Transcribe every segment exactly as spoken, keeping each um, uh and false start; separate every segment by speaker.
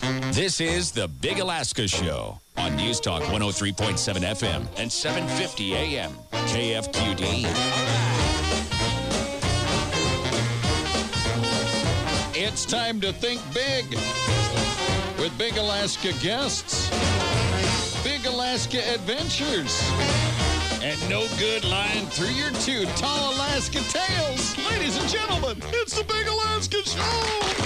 Speaker 1: This is the Big Alaska Show on News Talk one oh three point seven F M and seven fifty A M K F Q D.
Speaker 2: It's time to think big with Big Alaska guests, Big Alaska adventures, and no good lying through your two tall Alaska tales. Ladies and gentlemen, it's the Big Alaska Show.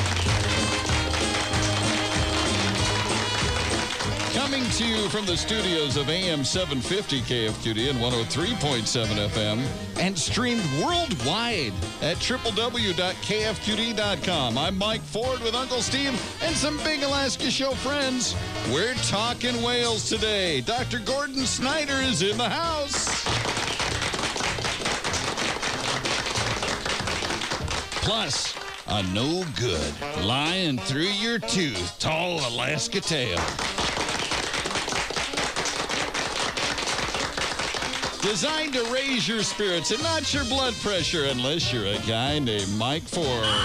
Speaker 2: Coming to you from the studios of A M seven fifty K F Q D and one oh three point seven F M and streamed worldwide at w w w dot k f q d dot com. I'm Mike Ford with Uncle Steve and some Big Alaska Show friends. We're talking whales today. Doctor Gordon Snyder is in the house. Plus, a no good lying through your tooth tall Alaska tale. Designed to raise your spirits and not your blood pressure, unless you're a guy named Mike Ford.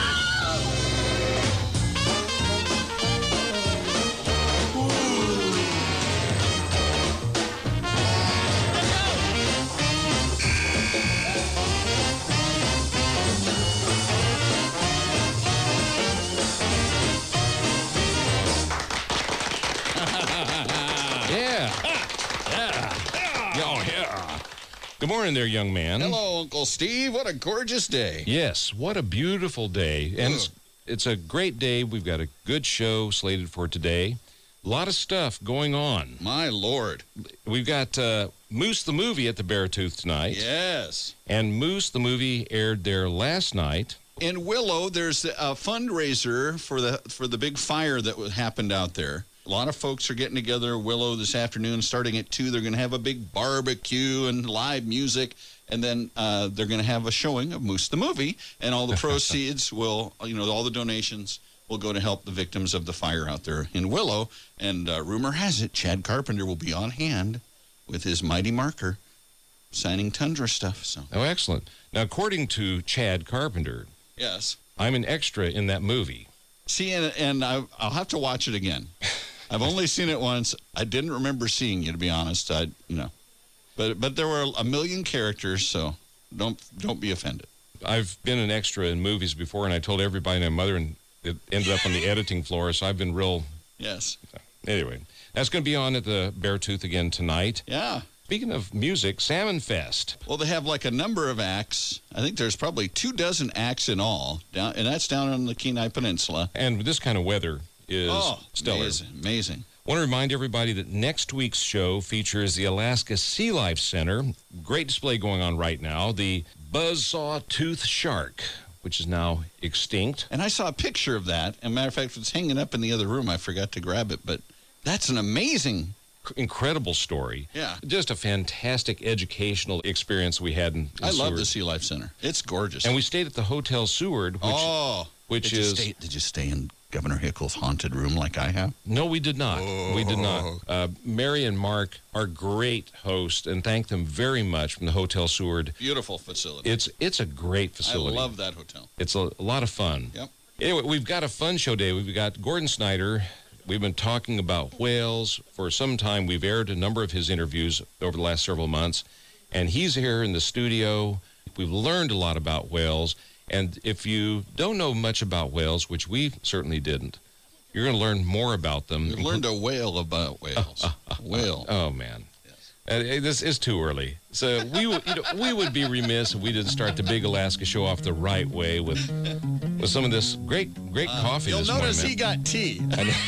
Speaker 3: Good morning there, young man.
Speaker 2: Hello, Uncle Steve. What a gorgeous day.
Speaker 3: Yes, what a beautiful day. And it's, it's a great day. We've got a good show slated for today. A lot of stuff going on.
Speaker 2: My Lord.
Speaker 3: We've got uh, Moose the Movie at the Beartooth tonight.
Speaker 2: Yes.
Speaker 3: And Moose the Movie aired there last night.
Speaker 2: In Willow, there's a fundraiser for the for the big fire that happened out there. A lot of folks are getting together in Willow this afternoon. Starting at two, they're going to have a big barbecue and live music. And then uh, they're going to have a showing of Moose the Movie. And all the proceeds will, you know, all the donations will go to help the victims of the fire out there in Willow. And uh, rumor has it, Chad Carpenter will be on hand with his mighty marker signing Tundra stuff. So.
Speaker 3: Oh, excellent. Now, according to Chad Carpenter,
Speaker 2: yes,
Speaker 3: I'm an extra in that movie.
Speaker 2: See, and, and I, I'll have to watch it again. I've only seen it once. I didn't remember seeing you, to be honest. I, you know, but but there were a million characters, so don't don't be offended.
Speaker 3: I've been an extra in movies before, and I told everybody and my mother, and it ended up on the editing floor. So I've been real.
Speaker 2: Yes.
Speaker 3: Anyway, that's going to be on at the Beartooth again tonight.
Speaker 2: Yeah.
Speaker 3: Speaking of music, Salmon Fest.
Speaker 2: Well, they have like a number of acts. I think there's probably two dozen acts in all, down, and that's down on the Kenai Peninsula.
Speaker 3: And with this kind of weather is
Speaker 2: oh,
Speaker 3: stellar.
Speaker 2: Amazing, amazing.
Speaker 3: I want to remind everybody that next week's show features the Alaska Sea Life Center. Great display going on right now. The buzzsaw tooth shark, which is now extinct.
Speaker 2: And I saw a picture of that. As a matter of fact, it's hanging up in the other room. I forgot to grab it, but that's an amazing...
Speaker 3: incredible story.
Speaker 2: Yeah.
Speaker 3: Just a fantastic educational experience we had in, in
Speaker 2: I love
Speaker 3: Seward.
Speaker 2: the Sea Life Center. It's gorgeous.
Speaker 3: And we stayed at the Hotel Seward, which,
Speaker 2: oh,
Speaker 3: which
Speaker 2: did
Speaker 3: is...
Speaker 2: You stay, did you stay in Governor Hickle's haunted room like I have?
Speaker 3: No, we did not.
Speaker 2: Oh.
Speaker 3: We did not. Uh, Mary and Mark are great hosts, and thank them very much from the Hotel Seward.
Speaker 2: Beautiful facility.
Speaker 3: It's it's a great facility.
Speaker 2: I love that hotel.
Speaker 3: It's a, a lot of fun.
Speaker 2: Yep.
Speaker 3: Anyway, we've got a fun show today. We've got Gordon Snyder. We've been talking about whales for some time. We've aired a number of his interviews over the last several months, and he's here in the studio. We've learned a lot about whales, and if you don't know much about whales, which we certainly didn't, you're going to learn more about them.
Speaker 2: We've learned a whale about whales. Whale.
Speaker 3: Oh, man. Uh, this is too early. So we, you know, we would be remiss if we didn't start the Big Alaska Show off the right way with with some of this great great uh, coffee
Speaker 2: you'll
Speaker 3: this
Speaker 2: notice
Speaker 3: morning.
Speaker 2: He got tea.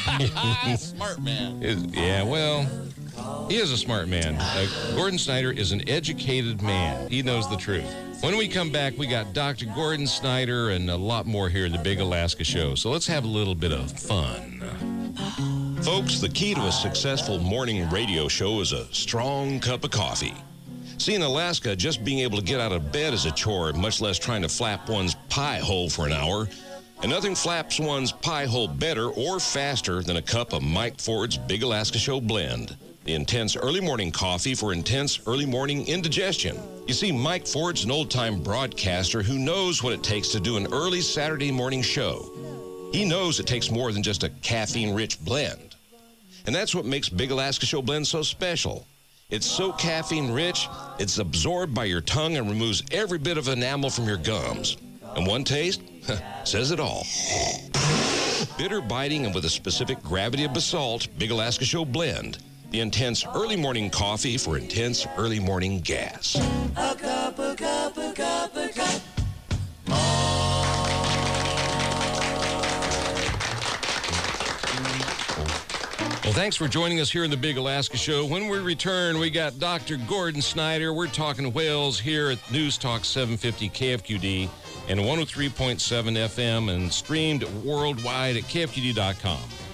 Speaker 2: Smart man.
Speaker 3: Is, yeah, well, he is a smart man. Uh, Gordon Snyder is an educated man. He knows the truth. When we come back, we got Doctor Gordon Snyder and a lot more here in the Big Alaska Show. So let's have a little bit of fun.
Speaker 4: Folks, the key to a successful morning radio show is a strong cup of coffee. See, in Alaska, just being able to get out of bed is a chore, much less trying to flap one's pie hole for an hour. And nothing flaps one's pie hole better or faster than a cup of Mike Ford's Big Alaska Show blend. The intense early morning coffee for intense early morning indigestion. You see, Mike Ford's an old-time broadcaster who knows what it takes to do an early Saturday morning show. He knows it takes more than just a caffeine-rich blend. And that's what makes Big Alaska Show Blend so special. It's so caffeine-rich, it's absorbed by your tongue and removes every bit of enamel from your gums. And one taste says it all. Bitter, biting, and with a specific gravity of basalt, Big Alaska Show Blend. The intense early morning coffee for intense early morning gas.
Speaker 5: A cup, a cup, a cup, a cup.
Speaker 3: Well, thanks for joining us here in the Big Alaska Show. When we return, we got Doctor Gordon Snyder. We're talking whales here at News Talk seven fifty K F Q D and one oh three point seven F M and streamed worldwide at K F Q D dot com.